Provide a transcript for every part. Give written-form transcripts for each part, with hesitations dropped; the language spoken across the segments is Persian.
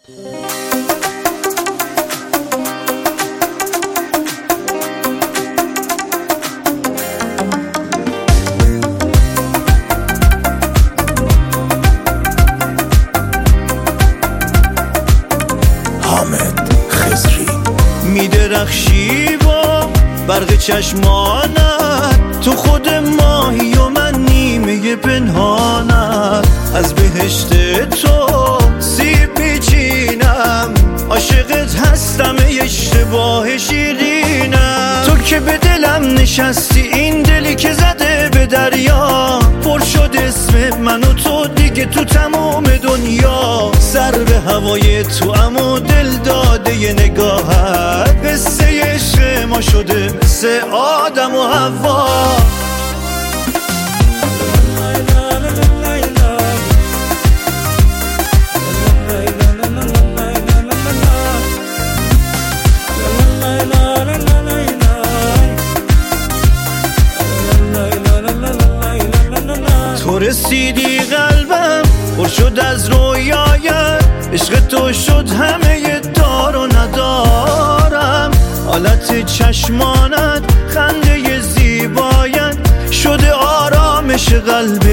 میدرخشی با برق چشمانت، تو خود ماهی و من نیمه پنهانت. از بهشت تو سیب میچینم، عاشقت هستم ای اشتباه شیرینم. تو که به دلم نشستی، این دلی که زده به دریا، پر شد اسم من و تو دیگه تو تمام دنیا. سر به هوای تو اما دل داده ی نگاهت، قصه عشق ما شده مثل آدم و حوا. تو رسیدی قلبم پر شد از رویایت، عشق تو شد همه دار و ندارم. حالت چشمانت خنده زیبایت، شده آرامش قلب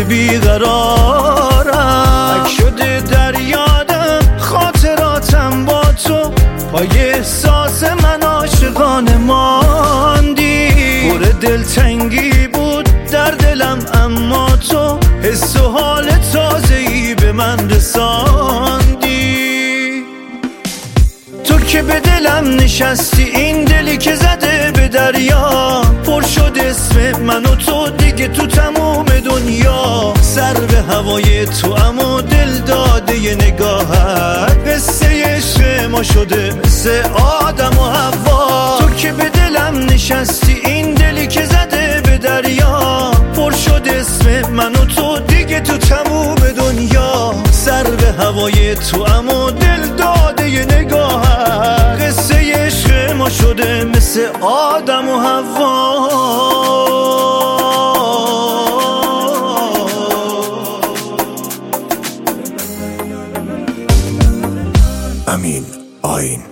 بیقرارم. اک شده در یادم خاطراتم با تو، پای احساس من عاشقانه ماندی. پر دلتنگی بود در دلم اما تو حس و حال تازه‌ای به من رساندی. تو که به دلم نشستی، این دلی که زده به دریا، پر شد اسم من و تو دیگه تو تمام دنیا. سر به هوای تو اما دل داده ی نگاهت، قصه عشق ما شده مثل آدم و حوا. تو که به دلم نشستی، این دلی که زده به دریا، پر شد اسم من و تو دیگه تو تموم دنیا. سر به هوای تو اما دل داده ی نگاهت، قصه عشق ما شده مثل آدم و حوا. امین آیین.